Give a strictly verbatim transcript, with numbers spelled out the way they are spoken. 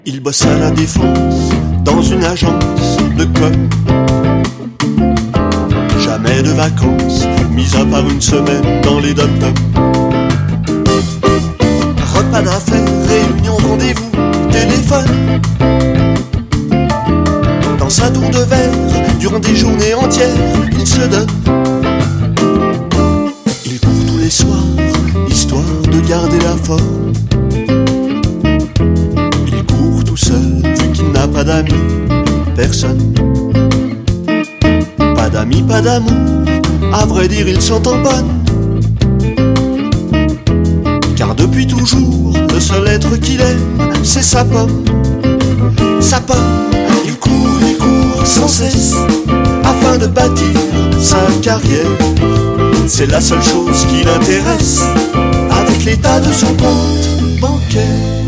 Il bosse à la défense, dans une agence de com. Jamais de vacances, mis à part une semaine dans les dom-toms. Repas d'affaires, réunion, rendez-vous, téléphone. Dans sa tour de verre, durant des journées entières, il se donne. Il court tous les soirs, histoire de garder la forme. Il court tout seul, vu qu'il n'a pas d'amis, personne. Pas d'amis, pas d'amour, à vrai dire il s'entend bonne. Car depuis toujours, le seul être qu'il aime, c'est sa pomme. Sa pomme, il court, il court sans cesse, afin de bâtir sa carrière. C'est la seule chose qui l'intéresse, avec l'état de son compte bancaire.